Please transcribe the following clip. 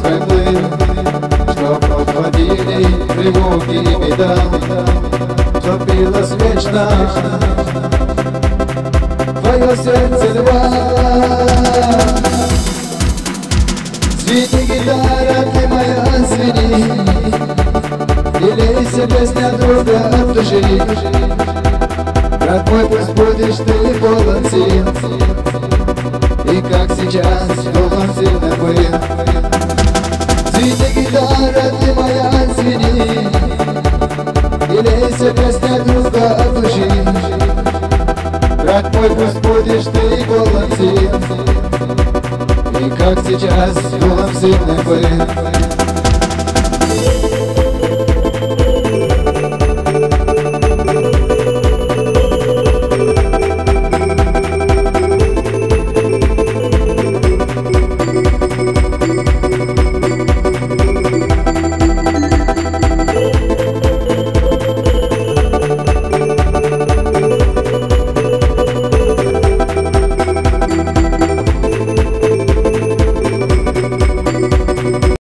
приплыл, чтоб уходили тревоги и беда, чтоб билось вечно твое сердце льва. Звени, гитара, ты моя, звени, и лейся песня друга от души. Брат мой, пусть будешь ты полон сил, и как сейчас духом сильно был. Звени, гитара, ты моя, звени, и лейся песня друга от души. Брат мой, пусть будешь ты полон сил, и как сейчас духом сильно был.